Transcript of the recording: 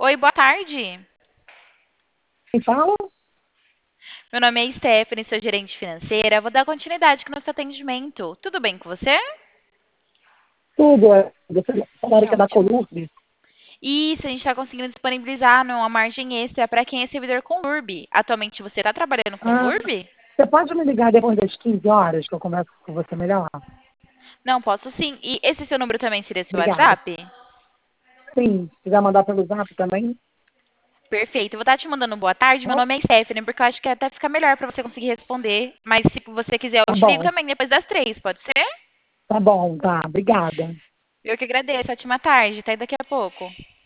Oi, boa tarde. Quem fala? Meu nome é Stephanie, sou gerente financeira. Vou dar continuidade com o nosso atendimento. Tudo bem com você? Tudo. Você falaram que é da Ótimo. Colurb. Isso, a gente está conseguindo disponibilizar uma margem extra para quem é servidor com LURB. Atualmente você está trabalhando com Ah, LURB? você pode me ligar depois das 15 horas que eu converso com você melhor? Não, posso sim. E esse seu número também seria seu Obrigada. WhatsApp? Sim, se quiser mandar pelo Zap também, Perfeito. Eu vou estar te mandando um boa tarde. Meu tá nome é Stephanie, porque eu acho que até fica melhor para você conseguir responder. Mas se você quiser, eu tá te ligo bom. também depois das 3, pode ser? Tá bom, tá. Obrigada. Eu que agradeço. Ótima tarde. Até daqui a pouco.